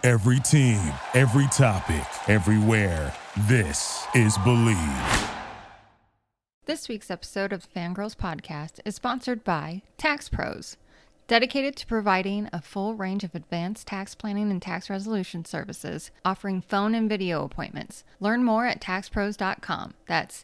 Every team, every topic, everywhere. This is Believe. This week's episode of the Fangirls Podcast is sponsored by Tax Pros, dedicated to providing a full range of advanced tax planning and tax resolution services, offering phone and video appointments. Learn more at taxpros.com. That's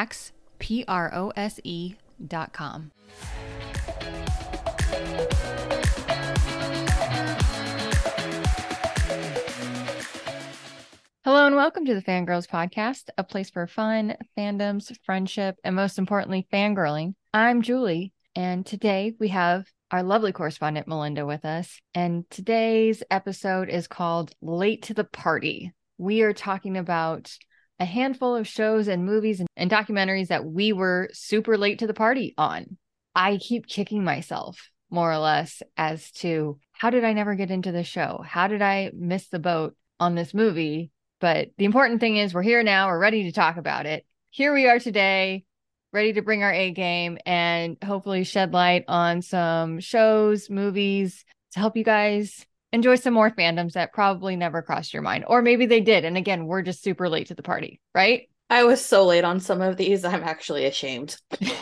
taxprose.com. Hello and welcome to the Fangirls Podcast, a place for fun, fandoms, friendship, and most importantly, fangirling. I'm Julie, and today we have our lovely correspondent Melinda with us, and today's episode is called Late to the Party. We are talking about a handful of shows and movies and documentaries that we were super late to the party on. I keep kicking myself, more or less, as to how did I never get into this show? How did I miss the boat on this movie? But the important thing is we're here now. We're ready to talk about it. Here we are today, ready to bring our A game and hopefully shed light on some shows, movies to help you guys enjoy some more fandoms that probably never crossed your mind. Or maybe they did. And again, we're just super late to the party, right? I was so late on some of these. I'm actually ashamed.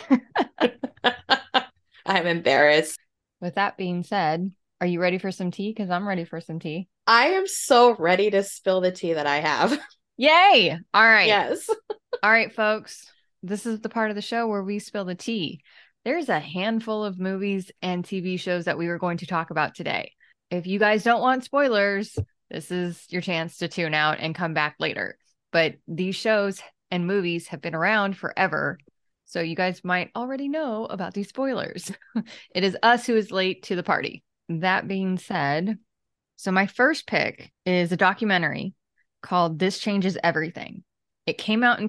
I'm embarrassed. With that being said, are you ready for some tea? Because I'm ready for some tea. I am so ready to spill the tea that I have. Yay! All right. Yes. All right, folks. This is the part of the show where we spill the tea. There's a handful of movies and TV shows that we were going to talk about today. If you guys don't want spoilers, this is your chance to tune out and come back later. But these shows and movies have been around forever, so you guys might already know about these spoilers. It is us who is late to the party. That being said, so my first pick is a documentary called This Changes Everything. It came out in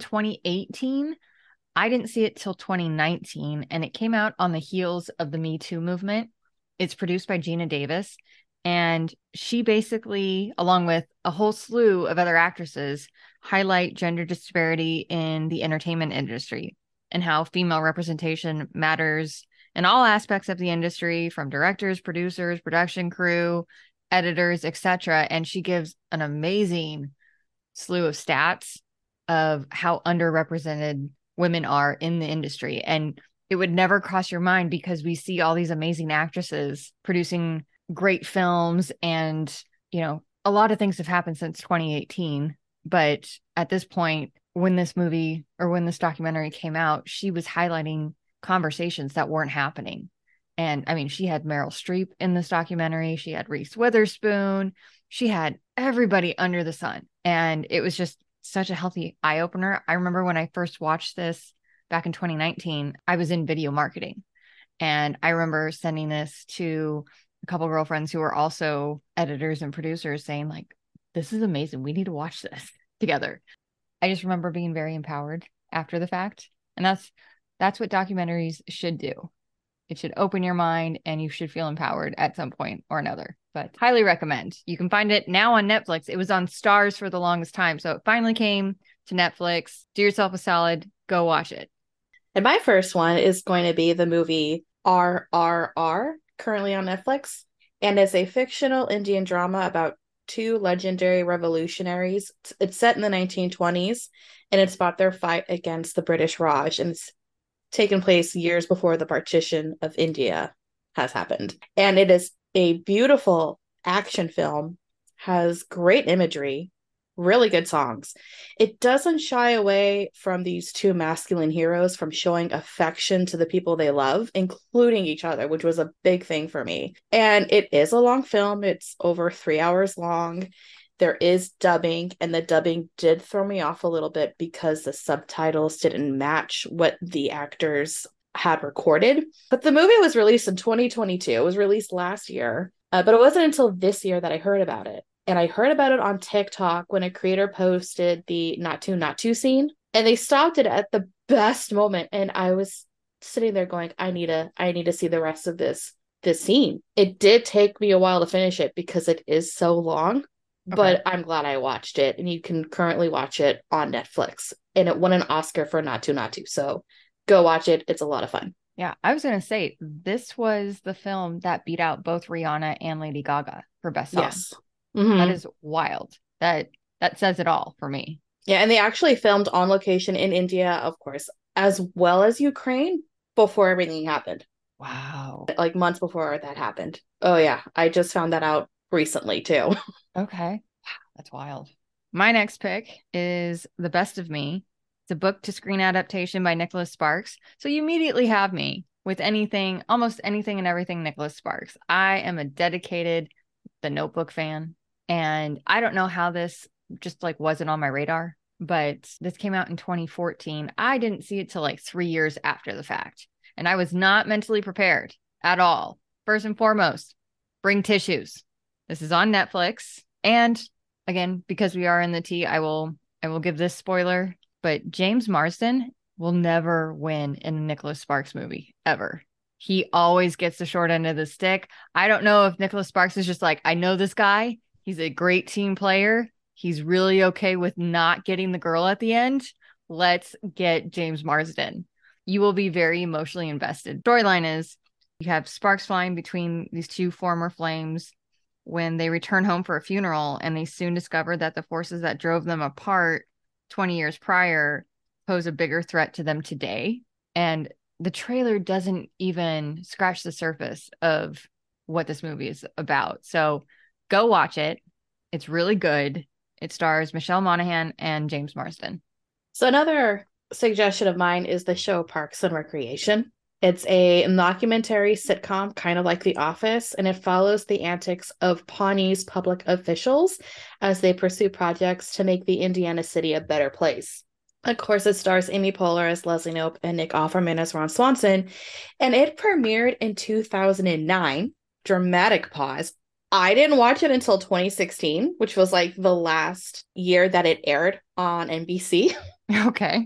2018. I didn't see it till 2019, and it came out on the heels of the Me Too movement. It's produced by Gina Davis, and she basically, along with a whole slew of other actresses, highlight gender disparity in the entertainment industry and how female representation matters in all aspects of the industry, from directors, producers, production crew, editors, etc. And she gives an amazing slew of stats of how underrepresented women are in the industry. And it would never cross your mind because we see all these amazing actresses producing great films, and, you know, a lot of things have happened since 2018. But at this point, when this movie or when this documentary came out, she was highlighting conversations that weren't happening. And I mean, she had Meryl Streep in this documentary. She had Reese Witherspoon. She had everybody under the sun. And it was just such a healthy eye opener. I remember when I first watched this back in 2019, I was in video marketing. And I remember sending this to a couple of girlfriends who were also editors and producers, saying, like, this is amazing. We need to watch this together. I just remember being very empowered after the fact. And that's what documentaries should do. It should open your mind, and you should feel empowered at some point or another. But highly recommend. You can find it now on Netflix. It was on Stars for the longest time, so it finally came to Netflix. Do yourself a solid. Go watch it. And my first one is going to be the movie RRR, currently on Netflix. And it's a fictional Indian drama about two legendary revolutionaries. It's set in the 1920s, and it's about their fight against the British Raj. And it's taken place years before the partition of India has happened. And it is a beautiful action film, has great imagery, really good songs. It doesn't shy away from these two masculine heroes from showing affection to the people they love, including each other, which was a big thing for me. And it is a long film. It's over 3 hours long. There is dubbing, and the dubbing did throw me off a little bit because the subtitles didn't match what the actors had recorded. But the movie was released in 2022. It was released last year, but it wasn't until this year that I heard about it. And I heard about it on TikTok when a creator posted the Naatu scene, and they stopped it at the best moment. And I was sitting there going, I need to see the rest of this scene. It did take me a while to finish it because it is so long. Okay. But I'm glad I watched it, and you can currently watch it on Netflix. And it won an Oscar for Naatu. So go watch it. It's a lot of fun. Yeah, I was going to say, this was the film that beat out both Rihanna and Lady Gaga for Best Song. Yes. That Hmm. is wild. That says it all for me. Yeah, and they actually filmed on location in India, of course, as well as Ukraine before everything happened. Wow. Like months before that happened. Oh yeah, I just found that out recently too. Okay. Wow, that's wild. My next pick is The Best of Me. It's a book to screen adaptation by Nicholas Sparks. So you immediately have me with anything, almost anything and everything Nicholas Sparks. I am a dedicated The Notebook fan. And I don't know how this just like wasn't on my radar, but this came out in 2014. I didn't see it till like 3 years after the fact. And I was not mentally prepared at all. First and foremost, bring tissues. This is on Netflix. And again, because we are in the tea, I will give this spoiler, but James Marsden will never win in a Nicholas Sparks movie ever. He always gets the short end of the stick. I don't know if Nicholas Sparks is just like, I know this guy. He's a great team player. He's really okay with not getting the girl at the end. Let's get James Marsden. You will be very emotionally invested. Storyline is you have sparks flying between these two former flames when they return home for a funeral, and they soon discover that the forces that drove them apart 20 years prior pose a bigger threat to them today. And the trailer doesn't even scratch the surface of what this movie is about. So go watch it. It's really good. It stars Michelle Monaghan and James Marsden. So another suggestion of mine is the show Parks and Recreation. It's a mockumentary sitcom, kind of like The Office, and it follows the antics of Pawnee's public officials as they pursue projects to make the Indiana city a better place. Of course, it stars Amy Poehler as Leslie Knope and Nick Offerman as Ron Swanson, and it premiered in 2009. Dramatic pause. I didn't watch it until 2016, which was like the last year that it aired on NBC. Okay.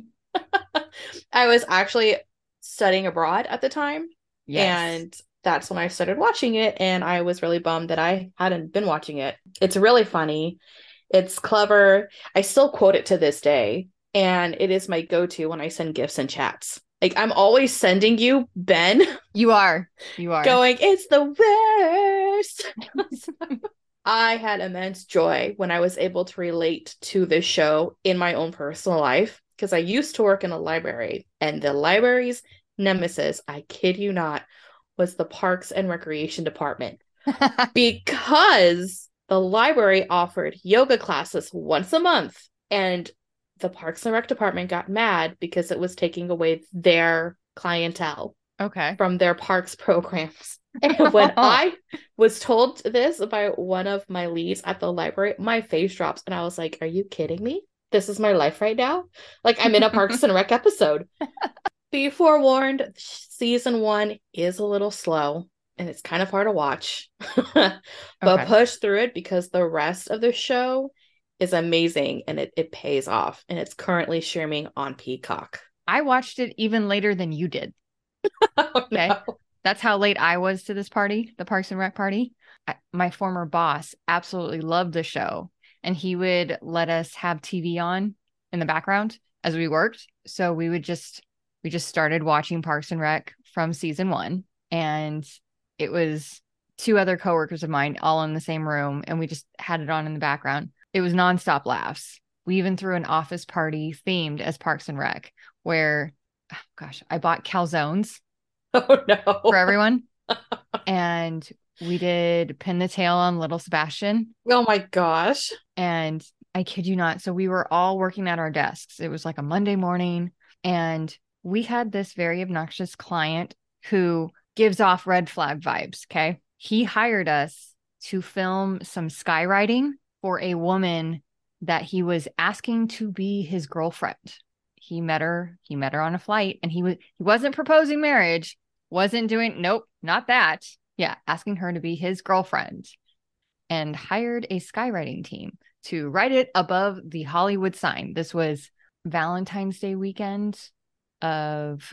I was actually studying abroad at the time, Yes. and that's when I started watching it, and I was really bummed that I hadn't been watching it. It's really funny. It's clever. I still quote it to this day, and it is my go-to when I send gifts and chats. Like I'm always sending you Ben You are. You are. going, it's the worst. I had immense joy when I was able to relate to this show in my own personal life because I used to work in a library, and the library's nemesis, I kid you not, was the Parks and Recreation Department because the library offered yoga classes once a month, and the Parks and Rec Department got mad because it was taking away their clientele Okay. from their parks programs. And when I was told this by one of my leads at the library, my face drops and I was like, are you kidding me? This is my life right now? Like I'm in a Parks and Rec episode. Be forewarned, season 1 is a little slow and it's kind of hard to watch. But Okay. push through it because the rest of the show is amazing and it pays off. And it's currently streaming on Peacock. I watched it even later than you did. Oh, Okay. no. That's how late I was to this party, the Parks and Rec party. My former boss absolutely loved the show, and he would let us have TV on in the background as we worked. So we just started watching Parks and Rec from season 1, and it was 2 other coworkers of mine all in the same room, and we just had it on in the background. It was nonstop laughs. We even threw an office party themed as Parks and Rec, where, oh gosh, I bought calzones Oh no. for everyone. And we did Pin the Tail on Little Sebastian. Oh my gosh. And I kid you not. So we were all working at our desks. It was like a Monday morning. And we had this very obnoxious client who gives off red flag vibes. Okay. He hired us to film some skywriting for a woman that he was asking to be his girlfriend. He met her on a flight, and he wasn't proposing marriage. Wasn't doing, nope, not that. Yeah, asking her to be his girlfriend, and hired a skywriting team to write it above the Hollywood sign. This was Valentine's Day weekend of,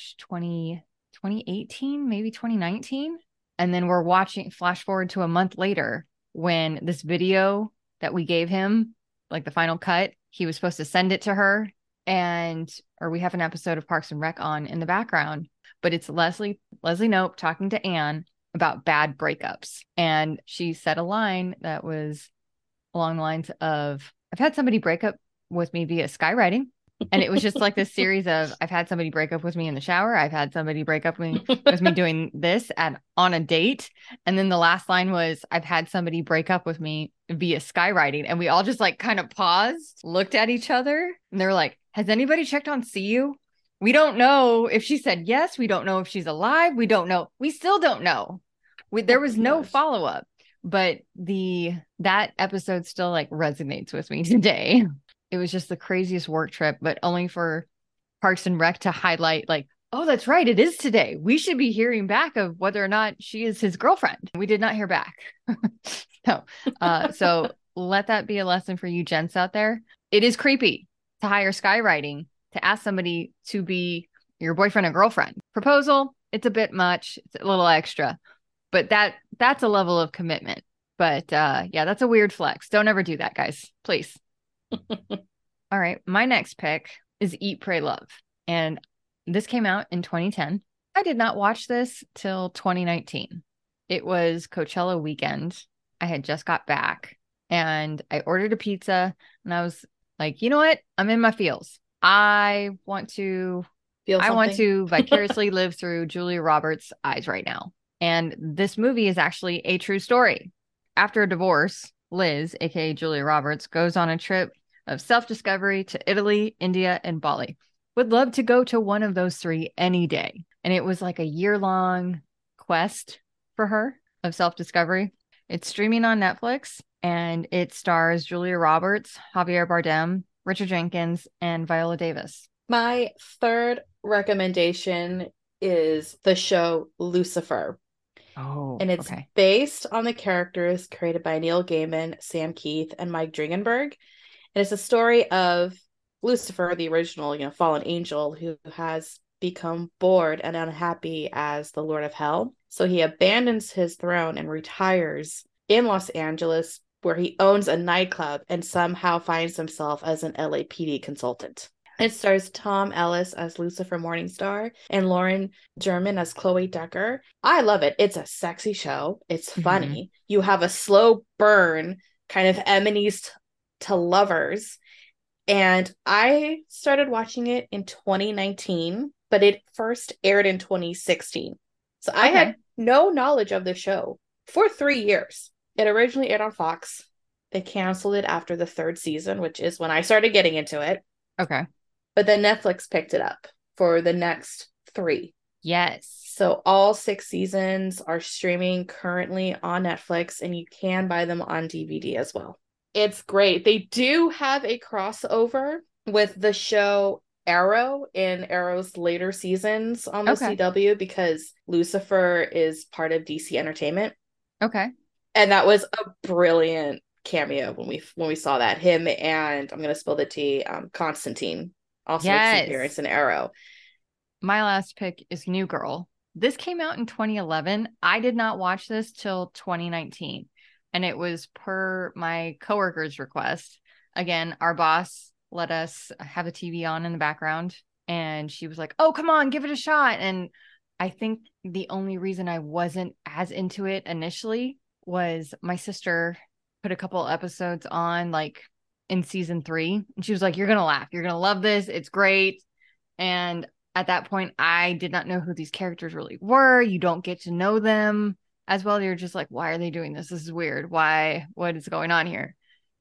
2018, maybe 2019. And then we're watching, flash forward to a month later when this video that we gave him, like the final cut, he was supposed to send it to her. Or we have an episode of Parks and Rec on in the background, but it's Leslie Knope talking to Anne about bad breakups. And she said a line that was along the lines of, I've had somebody break up with me via skywriting. And it was just like this series of, I've had somebody break up with me in the shower. I've had somebody break up with me doing this on a date. And then the last line was, I've had somebody break up with me via skywriting. And we all just like kind of paused, looked at each other, and they were like, has anybody checked on CU? We don't know if she said yes. We don't know if she's alive. We don't know. We still don't know. There was no follow-up, but that episode still like resonates with me today. It was just the craziest work trip, but only for Parks and Rec to highlight like, oh, that's right. It is today. We should be hearing back of whether or not she is his girlfriend. We did not hear back. So let that be a lesson for you gents out there. It is creepy to hire skywriting to ask somebody to be your boyfriend or girlfriend. Proposal, it's a bit much. It's a little extra, but that's a level of commitment. But yeah, that's a weird flex. Don't ever do that, guys. Please. All right. My next pick is Eat, Pray, Love. And this came out in 2010. I did not watch this till 2019. It was Coachella weekend. I had just got back and I ordered a pizza and I was like, you know what? I'm in my feels. I want to vicariously live through Julia Roberts' eyes right now. And this movie is actually a true story. After a divorce, Liz, aka Julia Roberts, goes on a trip of self-discovery to Italy, India, and Bali. Would love to go to one of those three any day. And it was like a year-long quest for her of self-discovery. It's streaming on Netflix, and it stars Julia Roberts, Javier Bardem, Richard Jenkins, and Viola Davis. My third recommendation is the show Lucifer. Oh, and it's based on the characters created by Neil Gaiman, Sam Keith, and Mike Dringenberg. And it's a story of Lucifer, the original, fallen angel, who has become bored and unhappy as the Lord of Hell. So he abandons his throne and retires in Los Angeles, where he owns a nightclub and somehow finds himself as an LAPD consultant. It stars Tom Ellis as Lucifer Morningstar and Lauren German as Chloe Decker. I love it. It's a sexy show. It's funny. Mm-hmm. You have a slow burn, kind of enemies to lovers. And I started watching it in 2019, but it first aired in 2016. So I had no knowledge of the show for 3 years. It originally aired on Fox. They canceled it after the third season, which is when I started getting into it. Okay. But then Netflix picked it up for the next 3. Yes. So all 6 seasons are streaming currently on Netflix, and you can buy them on DVD as well. It's great. They do have a crossover with the show Arrow in Arrow's later seasons on the CW, because Lucifer is part of DC Entertainment. Okay. And that was a brilliant cameo when we saw that. Him and, I'm going to spill the tea, Constantine also makes an appearance in Arrow. My last pick is New Girl. This came out in 2011. I did not watch this till 2019. And it was per my coworker's request. Again, our boss let us have a TV on in the background. And she was like, oh, come on, give it a shot. And I think the only reason I wasn't as into it initially was my sister put a couple episodes on like in season 3. And she was like, you're going to laugh. You're going to love this. It's great. And at that point, I did not know who these characters really were. You don't get to know them as well. You're just like, why are they doing this? This is weird. Why? What is going on here?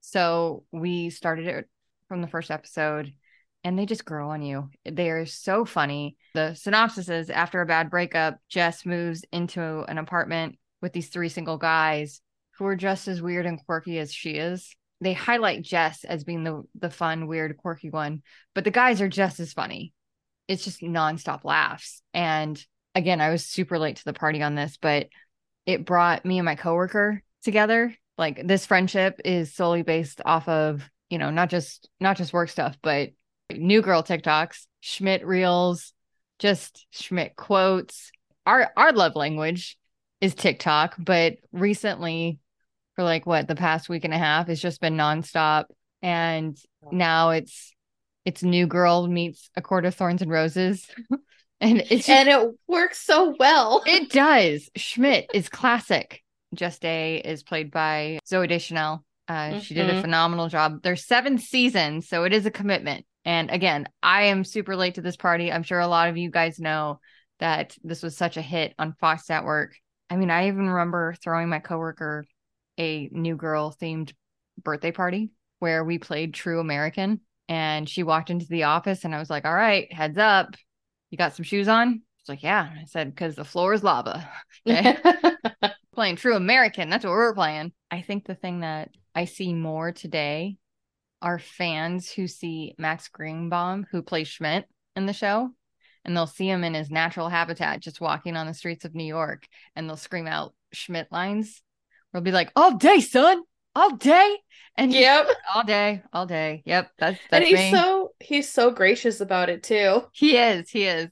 So we started it from the first episode and they just grow on you. They are so funny. The synopsis is, after a bad breakup, Jess moves into an apartment with these 3 single guys who are just as weird and quirky as she is. They highlight Jess as being the fun, weird, quirky one, but the guys are just as funny. It's just nonstop laughs. And again, I was super late to the party on this, but it brought me and my coworker together. Like, this friendship is solely based off of, not just work stuff, but New Girl TikToks, Schmidt reels, just Schmidt quotes. Our love language is TikTok, but recently, for the past week and a half, it's just been nonstop. And now it's New Girl meets A Court of Thorns and Roses. And it works so well. It does. Schmidt is classic. Just A is played by Zooey Deschanel. She did a phenomenal job. There's 7 seasons, so it is a commitment. And again, I am super late to this party. I'm sure a lot of you guys know that this was such a hit on Fox Network. I mean, I even remember throwing my coworker a New Girl themed birthday party where we played True American, and she walked into the office and I was like, all right, heads up. You got some shoes on? She's like, yeah. I said, because the floor is lava. Okay. Playing True American. That's what we're playing. I think the thing that I see more today are fans who see Max Greenbaum, who plays Schmidt in the show, and they'll see him in his natural habitat, just walking on the streets of New York, and they'll scream out Schmidt lines. We'll be like, all day, son, all day. And yep, all day, all day. Yep, that's and me. He's so gracious about it too. He is.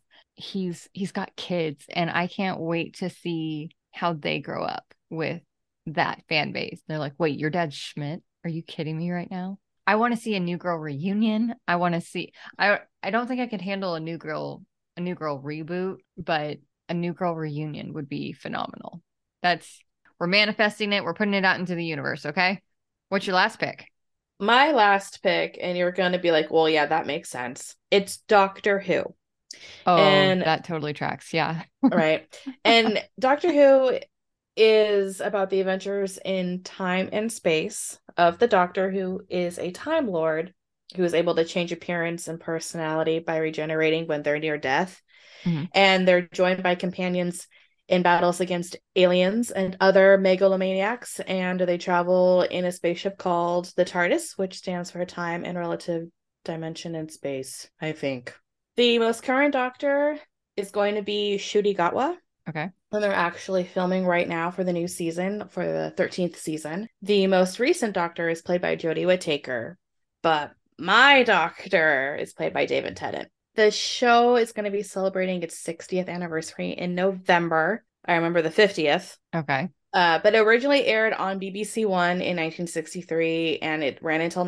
He's got kids, and I can't wait to see how they grow up with that fan base. They're like, wait, your dad's Schmidt? Are you kidding me right now? I want to see a New Girl reunion. I want to see. I don't think I could handle a New Girl reboot, but a New Girl reunion would be phenomenal. We're manifesting it. We're putting it out into the universe. Okay. What's your last pick? My last pick, and you're going to be like, well, yeah, that makes sense. It's Doctor Who. Oh, and that totally tracks. Yeah. Right. And Doctor Who is about the adventures in time and space of the Doctor, who is a Time Lord who is able to change appearance and personality by regenerating when they're near death. Mm-hmm. And they're joined by companions in battles against aliens and other megalomaniacs, and they travel in a spaceship called the TARDIS, which stands for Time and Relative Dimension in Space, I think. The most current Doctor is going to be Ncuti Gatwa. Okay. And they're actually filming right now for the new season, for the 13th season. The most recent Doctor is played by Jodie Whittaker, but my Doctor is played by David Tennant. The show is going to be celebrating its 60th anniversary in November. I remember the 50th. Okay. But it originally aired on BBC One in 1963, and it ran until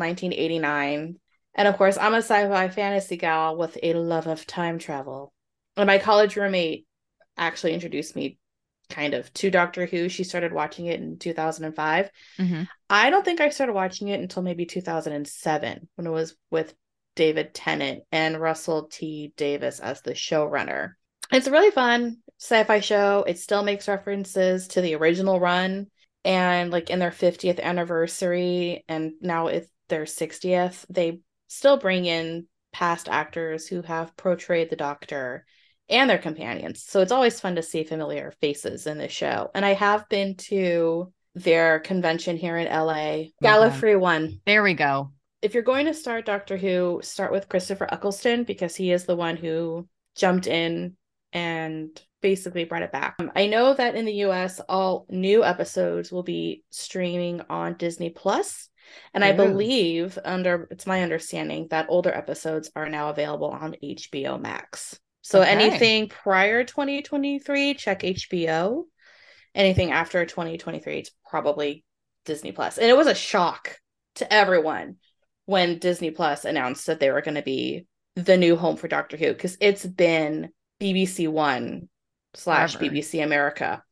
1989. And of course, I'm a sci-fi fantasy gal with a love of time travel. And my college roommate actually introduced me kind of to Doctor Who. She started watching it in 2005. Mm-hmm. I don't think I started watching it until maybe 2007, when it was with David Tennant and Russell T Davies as the showrunner. It's a really fun sci-fi show. It still makes references to the original run, and like in their 50th anniversary, and now it's their 60th, they still bring in past actors who have portrayed the Doctor and their companions. So it's always fun to see familiar faces in this show. And I have been to their convention here in LA, Gallifrey One. There we go. If you're going to start Doctor Who, start with Christopher Eccleston, because he is the one who jumped in and basically brought it back. I know that in the US, all new episodes will be streaming on Disney Plus. And I believe, it's my understanding, that older episodes are now available on HBO Max. So anything prior 2023, check HBO. Anything after 2023, it's probably Disney Plus. And it was a shock to everyone when Disney Plus announced that they were going to be the new home for Doctor Who, because it's been BBC One / BBC America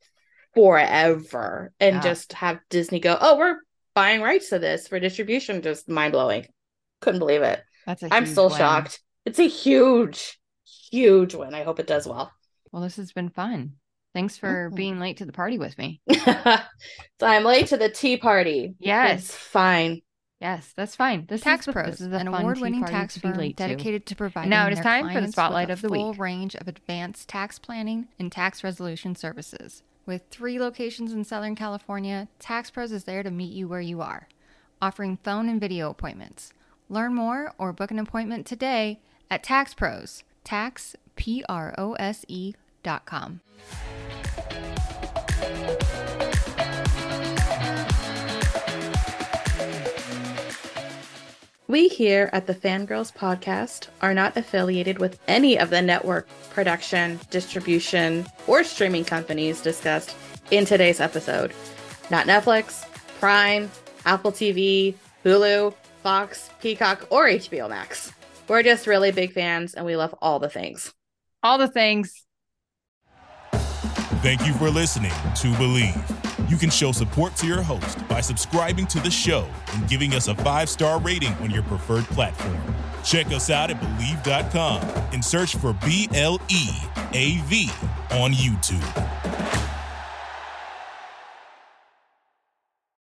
forever. And just have Disney go, oh, we're buying rights to this for distribution. Just mind-blowing. Couldn't believe it. I'm still shocked. It's a huge win. I hope it does well. Well, this has been fun. Thanks for being late to the party with me. So I'm late to the tea party. Yes. It's fine. Yes, that's fine. Tax Pros is an award-winning tax firm dedicated to providing now it is time for the spotlight of the week. Full range of advanced tax planning and tax resolution services. With 3 locations in Southern California, Tax Pros is there to meet you where you are, offering phone and video appointments. Learn more or book an appointment today at Tax Pros, taxprose.com. We here at the Fangirls Podcast are not affiliated with any of the network, production, distribution, or streaming companies discussed in today's episode. Not Netflix, Prime, Apple TV, Hulu, Fox, Peacock, or HBO Max. We're just really big fans, and we love all the things. All the things. Thank you for listening to Believe. You can show support to your host by subscribing to the show and giving us a 5-star rating on your preferred platform. Check us out at Believe.com and search for BLEAV on YouTube.